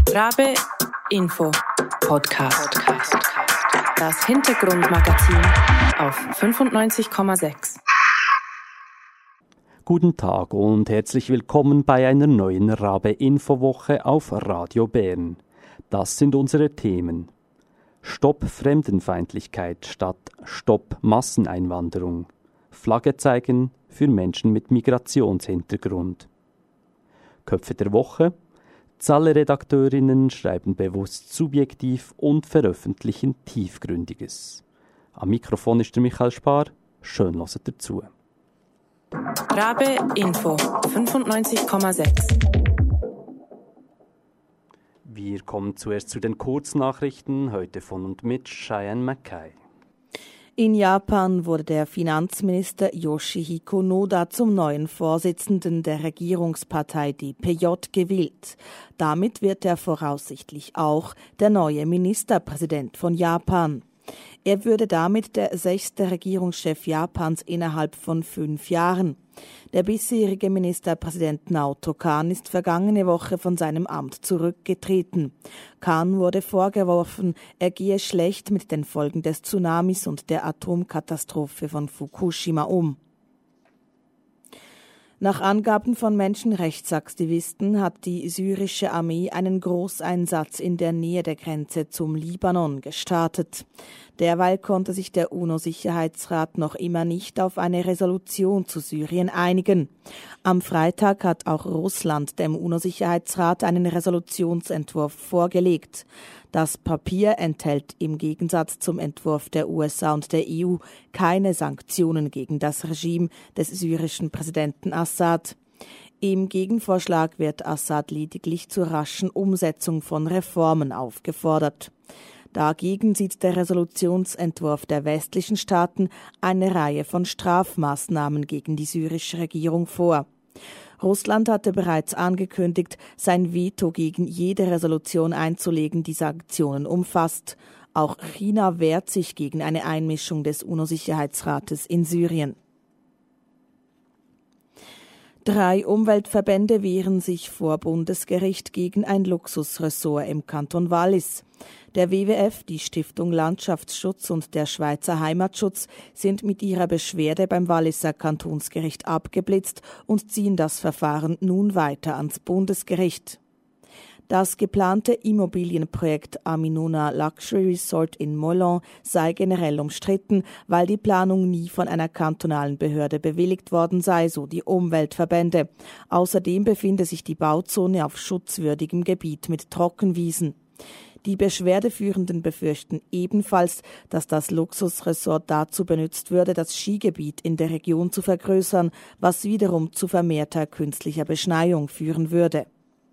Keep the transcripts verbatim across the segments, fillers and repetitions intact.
Rabe Info Podcast. Das Hintergrundmagazin auf fünfundneunzig Komma sechs. Guten Tag und herzlich willkommen bei einer neuen Rabe Info Woche auf Radio Bern. Das sind unsere Themen. Stopp Fremdenfeindlichkeit statt Stopp Masseneinwanderung. Flagge zeigen für Menschen mit Migrationshintergrund. Köpfe der Woche. Zahle-Redakteurinnen schreiben bewusst subjektiv und veröffentlichen Tiefgründiges. Am Mikrofon ist der Michael Spar. Schön hört dazu. Rabe Info fünfundneunzig Komma sechs. Wir kommen zuerst zu den Kurznachrichten, heute von und mit Cheyenne Mackay. In Japan wurde der Finanzminister Yoshihiko Noda zum neuen Vorsitzenden der Regierungspartei D P J gewählt. Damit wird er voraussichtlich auch der neue Ministerpräsident von Japan. Er würde damit der sechste Regierungschef Japans innerhalb von fünf Jahren. Der bisherige Ministerpräsident Naoto Kan ist vergangene Woche von seinem Amt zurückgetreten. Kan wurde vorgeworfen, er gehe schlecht mit den Folgen des Tsunamis und der Atomkatastrophe von Fukushima um. Nach Angaben von Menschenrechtsaktivisten hat die syrische Armee einen Großeinsatz in der Nähe der Grenze zum Libanon gestartet. Derweil konnte sich der UNO-Sicherheitsrat noch immer nicht auf eine Resolution zu Syrien einigen. Am Freitag hat auch Russland dem UNO-Sicherheitsrat einen Resolutionsentwurf vorgelegt. Das Papier enthält im Gegensatz zum Entwurf der U S A und der E U keine Sanktionen gegen das Regime des syrischen Präsidenten Assad. Im Gegenvorschlag wird Assad lediglich zur raschen Umsetzung von Reformen aufgefordert. Dagegen sieht der Resolutionsentwurf der westlichen Staaten eine Reihe von Strafmaßnahmen gegen die syrische Regierung vor. Russland hatte bereits angekündigt, sein Veto gegen jede Resolution einzulegen, die Sanktionen umfasst. Auch China wehrt sich gegen eine Einmischung des UNO-Sicherheitsrates in Syrien. Drei Umweltverbände wehren sich vor Bundesgericht gegen ein Luxusressort im Kanton Wallis. Der W W F, die Stiftung Landschaftsschutz und der Schweizer Heimatschutz sind mit ihrer Beschwerde beim Walliser Kantonsgericht abgeblitzt und ziehen das Verfahren nun weiter ans Bundesgericht. Das geplante Immobilienprojekt Aminona Luxury Resort in Mollon sei generell umstritten, weil die Planung nie von einer kantonalen Behörde bewilligt worden sei, so die Umweltverbände. Außerdem befinde sich die Bauzone auf schutzwürdigem Gebiet mit Trockenwiesen. Die Beschwerdeführenden befürchten ebenfalls, dass das Luxusressort dazu benutzt würde, das Skigebiet in der Region zu vergrößern, was wiederum zu vermehrter künstlicher Beschneiung führen würde.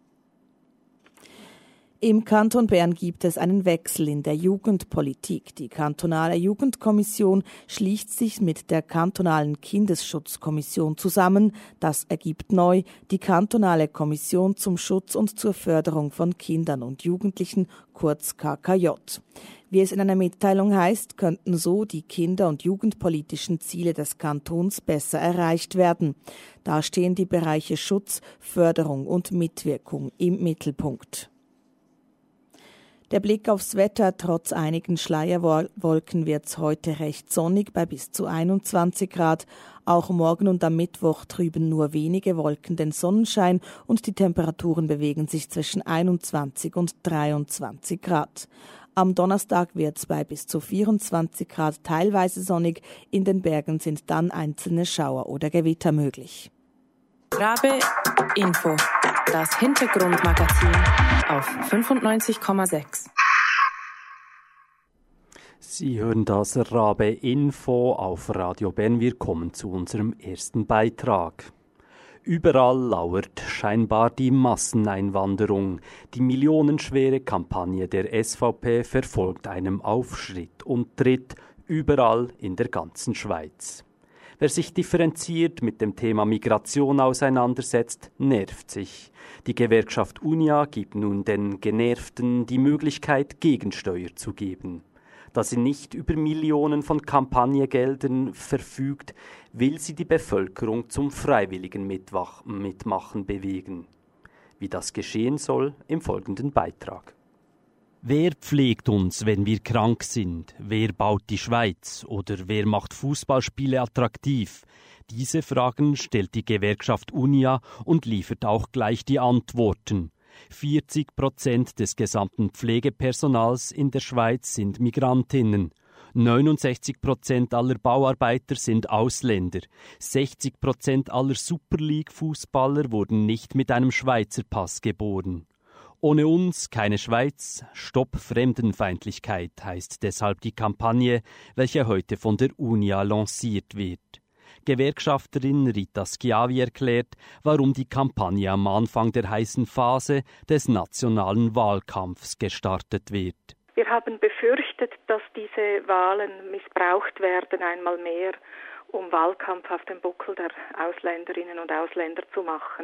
Im Kanton Bern gibt es einen Wechsel in der Jugendpolitik. Die kantonale Jugendkommission schließt sich mit der kantonalen Kindesschutzkommission zusammen. Das ergibt neu die kantonale Kommission zum Schutz und zur Förderung von Kindern und Jugendlichen, kurz K K J. Wie es in einer Mitteilung heißt, könnten so die kinder- und jugendpolitischen Ziele des Kantons besser erreicht werden. Da stehen die Bereiche Schutz, Förderung und Mitwirkung im Mittelpunkt. Der Blick aufs Wetter: Trotz einigen Schleierwolken wird es heute recht sonnig bei bis zu einundzwanzig Grad. Auch morgen und am Mittwoch trüben nur wenige Wolken den Sonnenschein und die Temperaturen bewegen sich zwischen einundzwanzig und dreiundzwanzig Grad. Am Donnerstag wird es bei bis zu vierundzwanzig Grad teilweise sonnig. In den Bergen sind dann einzelne Schauer oder Gewitter möglich. Rabe Info, das Hintergrundmagazin auf fünfundneunzig Komma sechs. Sie hören das Rabe Info auf Radio Bern. Wir kommen zu unserem ersten Beitrag. Überall lauert scheinbar die Masseneinwanderung. Die millionenschwere Kampagne der S V P verfolgt einen Aufschritt und tritt überall in der ganzen Schweiz. Wer sich differenziert mit dem Thema Migration auseinandersetzt, nervt sich. Die Gewerkschaft Unia gibt nun den Genervten die Möglichkeit, Gegensteuer zu geben. Da sie nicht über Millionen von Kampagnengeldern verfügt, will sie die Bevölkerung zum freiwilligen Mitmachen bewegen. Wie das geschehen soll, im folgenden Beitrag. Wer pflegt uns, wenn wir krank sind? Wer baut die Schweiz? Oder wer macht Fußballspiele attraktiv? Diese Fragen stellt die Gewerkschaft Unia und liefert auch gleich die Antworten. vierzig Prozent des gesamten Pflegepersonals in der Schweiz sind Migrantinnen. neunundsechzig Prozent aller Bauarbeiter sind Ausländer. sechzig Prozent aller Super League-Fußballer wurden nicht mit einem Schweizer Pass geboren. Ohne uns keine Schweiz, Stopp Fremdenfeindlichkeit heißt deshalb die Kampagne, welche heute von der Unia lanciert wird. Gewerkschafterin Rita Schiavi erklärt, warum die Kampagne am Anfang der heißen Phase des nationalen Wahlkampfs gestartet wird. Wir haben befürchtet, dass diese Wahlen missbraucht werden, einmal mehr, um Wahlkampf auf dem Buckel der Ausländerinnen und Ausländer zu machen.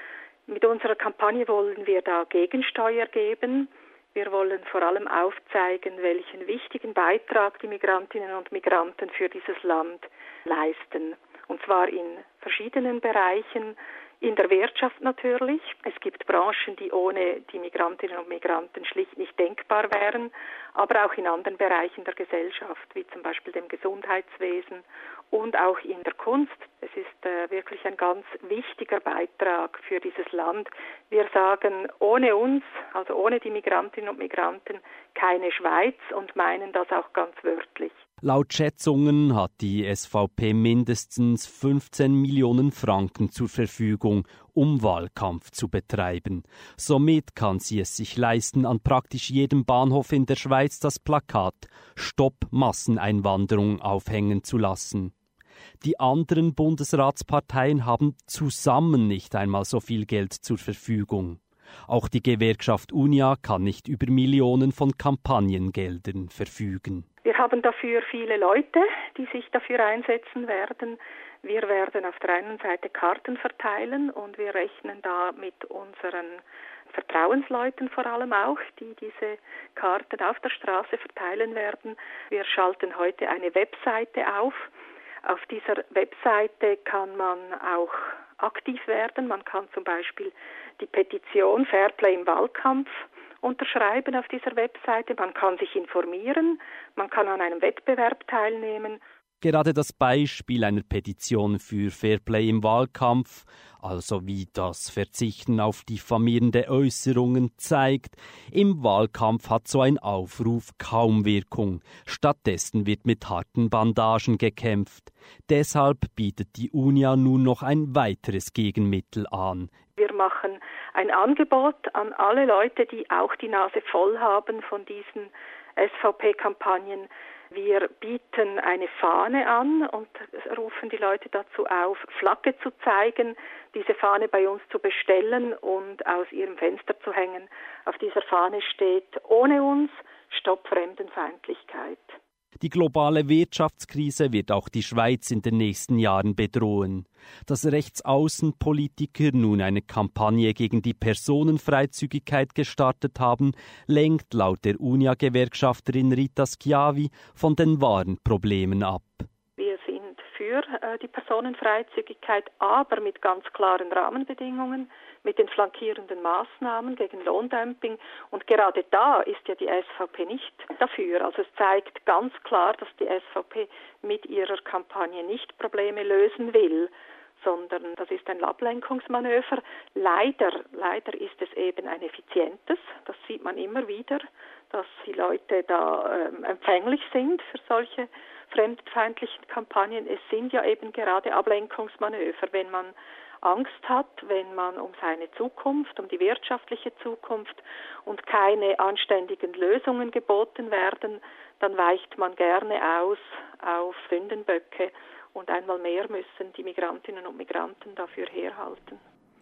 Mit unserer Kampagne wollen wir da Gegensteuer geben. Wir wollen vor allem aufzeigen, welchen wichtigen Beitrag die Migrantinnen und Migranten für dieses Land leisten. Und zwar in verschiedenen Bereichen. In der Wirtschaft natürlich. Es gibt Branchen, die ohne die Migrantinnen und Migranten schlicht nicht denkbar wären, aber auch in anderen Bereichen der Gesellschaft, wie zum Beispiel dem Gesundheitswesen und auch in der Kunst. Es ist äh, wirklich ein ganz wichtiger Beitrag für dieses Land. Wir sagen, ohne uns, also ohne die Migrantinnen und Migranten, keine Schweiz und meinen das auch ganz wörtlich. Laut Schätzungen hat die S V P mindestens fünfzehn Millionen Franken zur Verfügung, um Wahlkampf zu betreiben. Somit kann sie es sich leisten, an praktisch jedem Bahnhof in der Schweiz das Plakat »Stopp Masseneinwanderung« aufhängen zu lassen. Die anderen Bundesratsparteien haben zusammen nicht einmal so viel Geld zur Verfügung. Auch die Gewerkschaft Unia kann nicht über Millionen von Kampagnengeldern verfügen. Wir haben dafür viele Leute, die sich dafür einsetzen werden. Wir werden auf der einen Seite Karten verteilen und wir rechnen da mit unseren Vertrauensleuten vor allem auch, die diese Karten auf der Straße verteilen werden. Wir schalten heute eine Webseite auf. Auf dieser Webseite kann man auch aktiv werden. Man kann zum Beispiel die Petition Fairplay im Wahlkampf unterschreiben auf dieser Webseite. Man kann sich informieren, man kann an einem Wettbewerb teilnehmen. Gerade das Beispiel einer Petition für Fairplay im Wahlkampf, also wie das Verzichten auf diffamierende Äußerungen zeigt, im Wahlkampf hat so ein Aufruf kaum Wirkung. Stattdessen wird mit harten Bandagen gekämpft. Deshalb bietet die Unia nun noch ein weiteres Gegenmittel an. Wir machen ein Angebot an alle Leute, die auch die Nase voll haben von diesen S V P-Kampagnen. Wir bieten eine Fahne an und rufen die Leute dazu auf, Flagge zu zeigen, diese Fahne bei uns zu bestellen und aus ihrem Fenster zu hängen. Auf dieser Fahne steht: Ohne uns, Stopp Fremdenfeindlichkeit. Die globale Wirtschaftskrise wird auch die Schweiz in den nächsten Jahren bedrohen. Dass Rechtsaußenpolitiker nun eine Kampagne gegen die Personenfreizügigkeit gestartet haben, lenkt laut der Unia-Gewerkschafterin Rita Schiavi von den wahren Problemen ab. Wir sind für äh, die Personenfreizügigkeit, aber mit ganz klaren Rahmenbedingungen, mit den flankierenden Maßnahmen gegen Lohndumping. Und gerade da ist ja die S V P nicht dafür. Also es zeigt ganz klar, dass die S V P mit ihrer Kampagne nicht Probleme lösen will, sondern das ist ein Ablenkungsmanöver. Leider, leider ist es eben ein effizientes. Das sieht man immer wieder, dass die Leute da ähm, empfänglich sind für solche fremdenfeindlichen Kampagnen. Es sind ja eben gerade Ablenkungsmanöver, wenn man Angst hat, wenn man um seine Zukunft, um die wirtschaftliche Zukunft und keine anständigen Lösungen geboten werden, dann weicht man gerne aus auf Sündenböcke und einmal mehr müssen die Migrantinnen und Migranten dafür herhalten.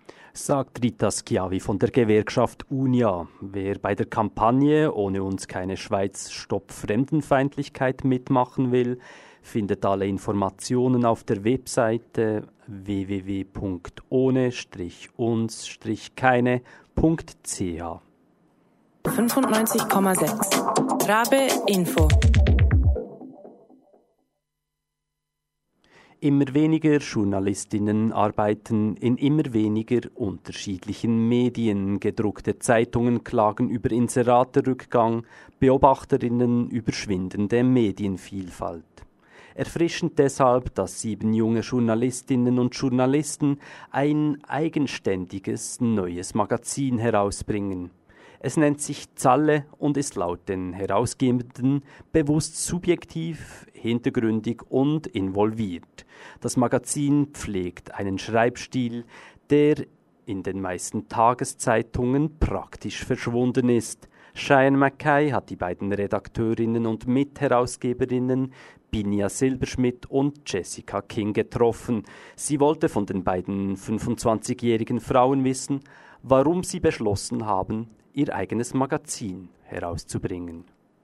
Sagt Rita Schiavi von der Gewerkschaft Unia. Wer bei der Kampagne Ohne uns keine Schweiz, Stopp Fremdenfeindlichkeit mitmachen will, findet alle Informationen auf der Webseite w w w punkt ohne uns keine punkt c h. fünfundneunzig Komma sechs Rabe Info. Immer weniger Journalistinnen arbeiten in immer weniger unterschiedlichen Medien. Gedruckte Zeitungen klagen über Inseratenrückgang, Beobachterinnen über schwindende Medienvielfalt. Erfrischend deshalb, dass sieben junge Journalistinnen und Journalisten ein eigenständiges neues Magazin herausbringen. Es nennt sich Zalle und ist laut den Herausgebenden bewusst subjektiv, hintergründig und involviert. Das Magazin pflegt einen Schreibstil, der in den meisten Tageszeitungen praktisch verschwunden ist. Cheyenne Mackay hat die beiden Redakteurinnen und Mitherausgeberinnen Binja Silberschmidt und Jessica King getroffen. Sie wollte von den beiden fünfundzwanzigjährigen Frauen wissen, warum sie beschlossen haben, ihr eigenes Magazin herauszubringen.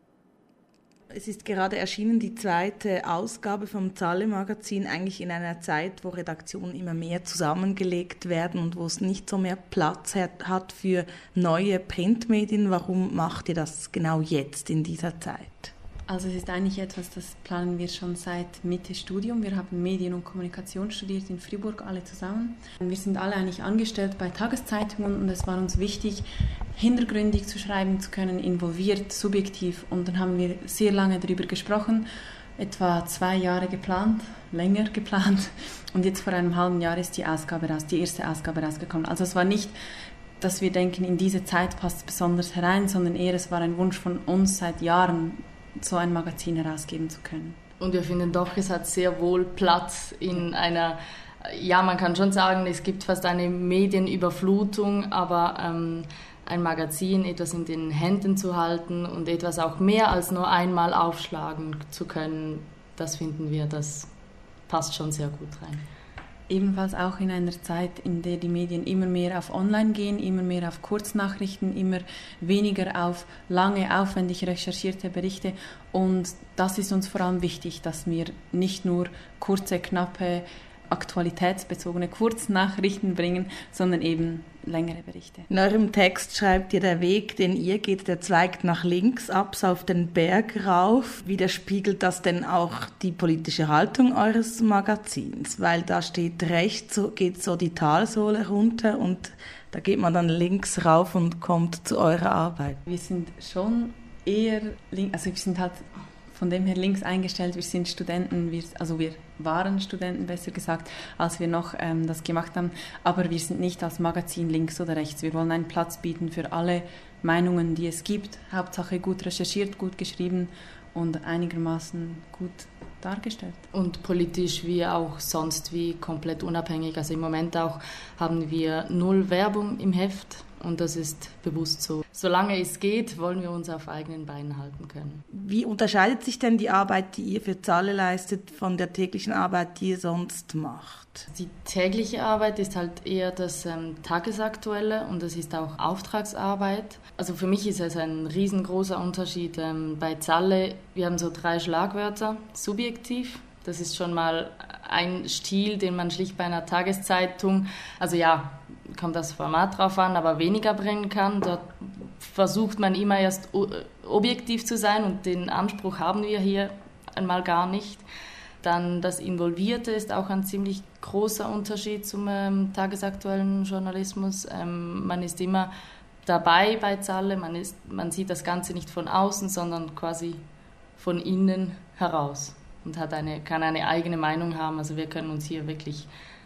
Es ist gerade erschienen, die zweite Ausgabe vom Zalle-Magazin, eigentlich in einer Zeit, wo Redaktionen immer mehr zusammengelegt werden und wo es nicht so mehr Platz hat für neue Printmedien. Warum macht ihr das genau jetzt in dieser Zeit? Also es ist eigentlich etwas, das planen wir schon seit Mitte Studium. Wir haben Medien und Kommunikation studiert in Fribourg, alle zusammen. Wir sind alle eigentlich angestellt bei Tageszeitungen und es war uns wichtig, hintergründig zu schreiben zu können, involviert, subjektiv. Und dann haben wir sehr lange darüber gesprochen, etwa zwei Jahre geplant, länger geplant. Und jetzt vor einem halben Jahr ist die Ausgabe raus, die erste Ausgabe rausgekommen. Also es war nicht, dass wir denken, in diese Zeit passt es besonders herein, sondern eher es war ein Wunsch von uns seit Jahren, so ein Magazin herausgeben zu können. Und wir finden doch, es hat sehr wohl Platz in einer, ja, man kann schon sagen, es gibt fast eine Medienüberflutung, aber ähm, ein Magazin, etwas in den Händen zu halten und etwas auch mehr als nur einmal aufschlagen zu können, das finden wir, das passt schon sehr gut rein. Ebenfalls auch in einer Zeit, in der die Medien immer mehr auf Online gehen, immer mehr auf Kurznachrichten, immer weniger auf lange, aufwendig recherchierte Berichte. Und das ist uns vor allem wichtig, dass wir nicht nur kurze, knappe, aktualitätsbezogene Kurznachrichten bringen, sondern eben längere Berichte. In eurem Text schreibt ihr, der Weg, den ihr geht, der zweigt nach links ab, auf den Berg rauf. Widerspiegelt das denn auch die politische Haltung eures Magazins? Weil da steht rechts, so geht so die Talsohle runter und da geht man dann links rauf und kommt zu eurer Arbeit. Wir sind schon eher, also wir sind halt von dem her links eingestellt. Wir sind Studenten, wir, also wir waren Studenten, besser gesagt, als wir noch ähm, das gemacht haben. Aber wir sind nicht als Magazin links oder rechts. Wir wollen einen Platz bieten für alle Meinungen, die es gibt. Hauptsache gut recherchiert, gut geschrieben und einigermaßen gut dargestellt. Und politisch wie auch sonst wie komplett unabhängig. Also im Moment auch haben wir null Werbung im Heft. Und das ist bewusst so. Solange es geht, wollen wir uns auf eigenen Beinen halten können. Wie unterscheidet sich denn die Arbeit, die ihr für Zalle leistet, von der täglichen Arbeit, die ihr sonst macht? Die tägliche Arbeit ist halt eher das ähm, Tagesaktuelle und das ist auch Auftragsarbeit. Also für mich ist es ein riesengroßer Unterschied. Ähm, bei Zalle, wir haben so drei Schlagwörter. Subjektiv, das ist schon mal ein Stil, den man schlicht bei einer Tageszeitung, also ja, kommt das Format drauf an, aber weniger bringen kann. Dort versucht man immer erst objektiv zu sein und den Anspruch haben wir hier einmal gar nicht. Dann das Involvierte ist auch ein ziemlich großer Unterschied zum ähm, tagesaktuellen Journalismus. Ähm, man ist immer dabei bei Zalle, man, ist, man sieht das Ganze nicht von außen, sondern quasi von innen heraus und hat eine, kann eine eigene Meinung haben. Also wir können uns hier wirklich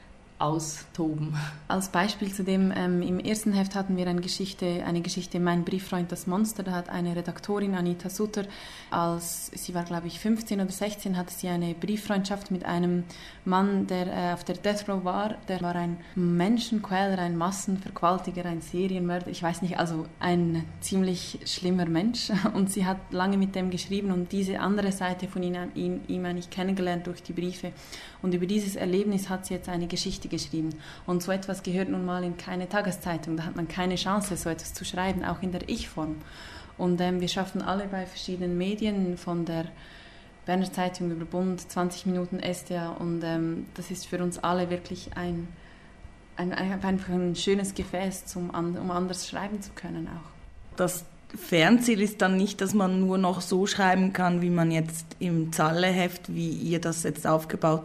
austoben. Als Beispiel zu dem, ähm, im ersten Heft hatten wir eine Geschichte, eine Geschichte Mein Brieffreund, das Monster. Da hat eine Redaktorin, Anita Sutter, als sie war, glaube ich, fünfzehn oder sechzehn, hatte sie eine Brieffreundschaft mit einem Mann, der äh, auf der Death Row war. Der war ein Menschenquäler, ein Massenvergewaltiger, ein Serienmörder, ich weiß nicht, also ein ziemlich schlimmer Mensch. Und sie hat lange mit dem geschrieben und diese andere Seite von ihm, ihm, ihm eigentlich kennengelernt durch die Briefe. Und über dieses Erlebnis hat sie jetzt eine Geschichte geschrieben. Und so etwas gehört nun mal in keine Tageszeitung. Da hat man keine Chance, so etwas zu schreiben, auch in der Ich-Form. Und ähm, wir schaffen alle bei verschiedenen Medien, von der Berner Zeitung über Bund, zwanzig Minuten S D A. Und ähm, das ist für uns alle wirklich ein, ein, einfach ein schönes Gefäß, zum, um anders schreiben zu können auch. Das Fernziel ist dann nicht, dass man nur noch so schreiben kann, wie man jetzt im Zalle-Heft, wie ihr das jetzt aufgebaut habt,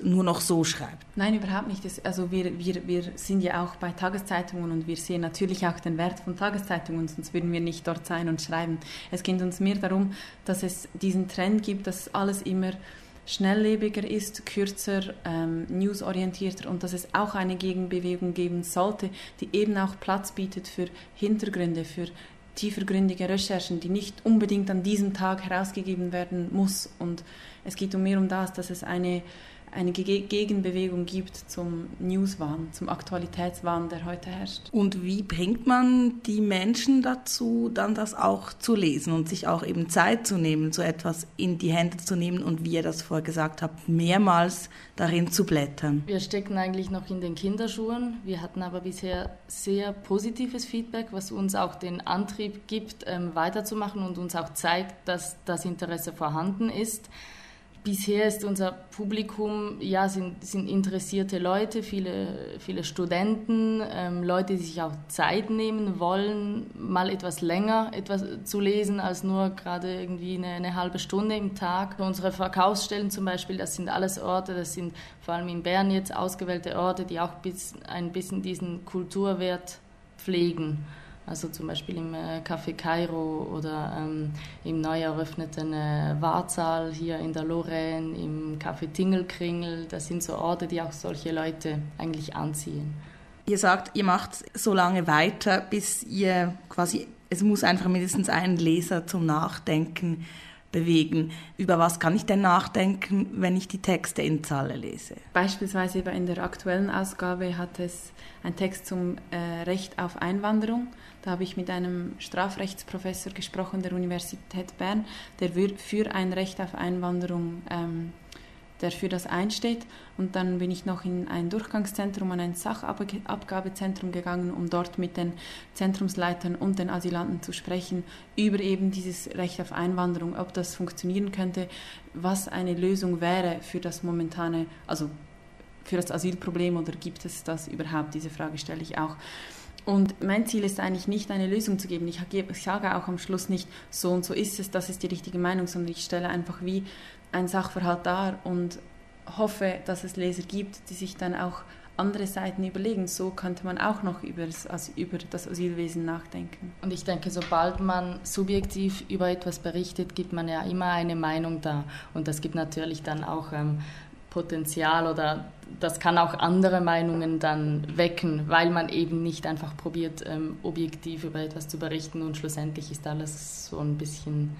jetzt nur noch so schreibt? Nein, überhaupt nicht. Das, also wir, wir, wir sind ja auch bei Tageszeitungen und wir sehen natürlich auch den Wert von Tageszeitungen, sonst würden wir nicht dort sein und schreiben. Es geht uns mehr darum, dass es diesen Trend gibt, dass alles immer schnelllebiger ist, kürzer, ähm, newsorientierter und dass es auch eine Gegenbewegung geben sollte, die eben auch Platz bietet für Hintergründe, für tiefergründige Recherchen, die nicht unbedingt an diesem Tag herausgegeben werden muss. Und es geht um mehr um das, dass es eine eine Gegenbewegung gibt zum Newswahn, zum Aktualitätswahn, der heute herrscht. Und wie bringt man die Menschen dazu, dann das auch zu lesen und sich auch eben Zeit zu nehmen, so etwas in die Hände zu nehmen und, wie ihr das vorher gesagt habt, mehrmals darin zu blättern? Wir stecken eigentlich noch in den Kinderschuhen. Wir hatten aber bisher sehr positives Feedback, was uns auch den Antrieb gibt, weiterzumachen und uns auch zeigt, dass das Interesse vorhanden ist. Bisher ist unser Publikum, ja, sind, sind interessierte Leute, viele, viele Studenten, ähm, Leute, die sich auch Zeit nehmen wollen, mal etwas länger etwas zu lesen, als nur gerade irgendwie eine, eine halbe Stunde im Tag. Unsere Verkaufsstellen zum Beispiel, das sind alles Orte, das sind vor allem in Bern jetzt ausgewählte Orte, die auch bis, ein bisschen diesen Kulturwert pflegen. Also zum Beispiel im äh, Café Kairo oder ähm, im neu eröffneten äh, Wartsaal hier in der Lorraine, im Café Tingelkringel. Das sind so Orte, die auch solche Leute eigentlich anziehen. Ihr sagt, ihr macht so lange weiter, bis ihr quasi, es muss einfach mindestens einen Leser zum Nachdenken bewegen. Über was kann ich denn nachdenken, wenn ich die Texte in Zalle lese? Beispielsweise in der aktuellen Ausgabe hat es einen Text zum äh, Recht auf Einwanderung. Da habe ich mit einem Strafrechtsprofessor gesprochen der Universität Bern, der für ein Recht auf Einwanderung ähm, der für das einsteht. Und dann bin ich noch in ein Durchgangszentrum, an ein Sachabgabezentrum gegangen, um dort mit den Zentrumsleitern und den Asylanten zu sprechen über eben dieses Recht auf Einwanderung, ob das funktionieren könnte, was eine Lösung wäre für das momentane, also für das Asylproblem, oder gibt es das überhaupt? Diese Frage stelle ich auch. Und mein Ziel ist eigentlich nicht, eine Lösung zu geben. Ich sage auch am Schluss nicht, so und so ist es, das ist die richtige Meinung, sondern ich stelle einfach wie ein Sachverhalt dar und hoffe, dass es Leser gibt, die sich dann auch andere Seiten überlegen. So könnte man auch noch über das, über das Asylwesen nachdenken. Und ich denke, sobald man subjektiv über etwas berichtet, gibt man ja immer eine Meinung da. Und das gibt natürlich dann auch ähm, Potenzial, oder das kann auch andere Meinungen dann wecken, weil man eben nicht einfach probiert, ähm, objektiv über etwas zu berichten, und schlussendlich ist alles so ein bisschen,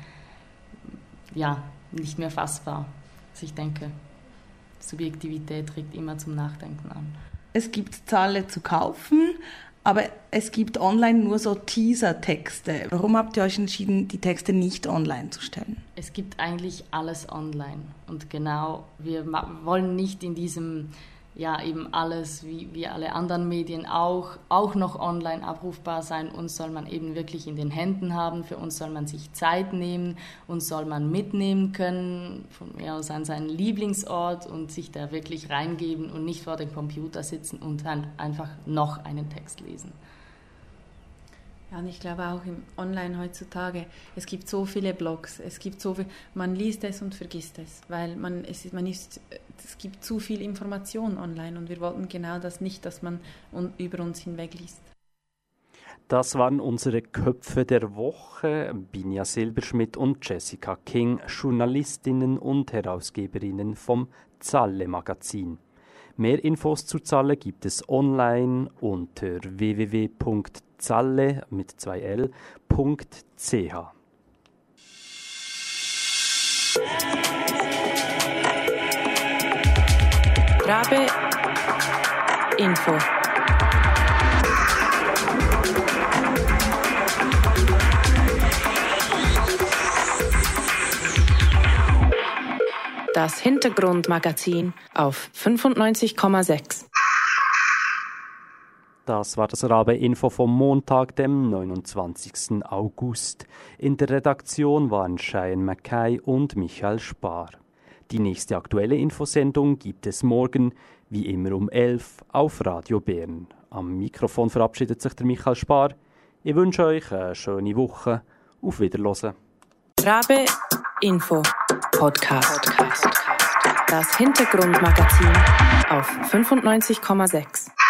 ja, nicht mehr fassbar. Also ich denke, Subjektivität regt immer zum Nachdenken an. Es gibt Zalle zu kaufen, aber es gibt online nur so Teaser-Texte. Warum habt ihr euch entschieden, die Texte nicht online zu stellen? Es gibt eigentlich alles online. Und genau, wir wollen nicht in diesem, ja, eben alles, wie, wie alle anderen Medien auch, auch noch online abrufbar sein. Uns soll man eben wirklich in den Händen haben. Für uns soll man sich Zeit nehmen. Uns soll man mitnehmen können, von mir aus an seinen Lieblingsort, und sich da wirklich reingeben und nicht vor dem Computer sitzen und dann einfach noch einen Text lesen. Ja, und ich glaube auch im Online heutzutage, es gibt so viele Blogs, es gibt so viel, man liest es und vergisst es, weil man, es, man ist, es gibt zu viel Information online, und wir wollten genau das nicht, dass man un, über uns hinweg liest. Das waren unsere Köpfe der Woche, Binja Silberschmidt und Jessica King, Journalistinnen und Herausgeberinnen vom Zalle-Magazin. Mehr Infos zu Zalle gibt es online unter w w w punkt zalle mit zwei L punkt c h. Rabe Info. Das Hintergrundmagazin auf fünfundneunzig Komma sechs. Das war das Rabe-Info vom Montag, dem neunundzwanzigsten August. In der Redaktion waren Cheyenne Mackay und Michael Spar. Die nächste aktuelle Infosendung gibt es morgen, wie immer um elf, auf Radio Bern. Am Mikrofon verabschiedet sich der Michael Spar. Ich wünsche euch eine schöne Woche. Auf Wiederhören. Rabe Info Podcast. Podcast. Das Hintergrundmagazin auf fünfundneunzig Komma sechs.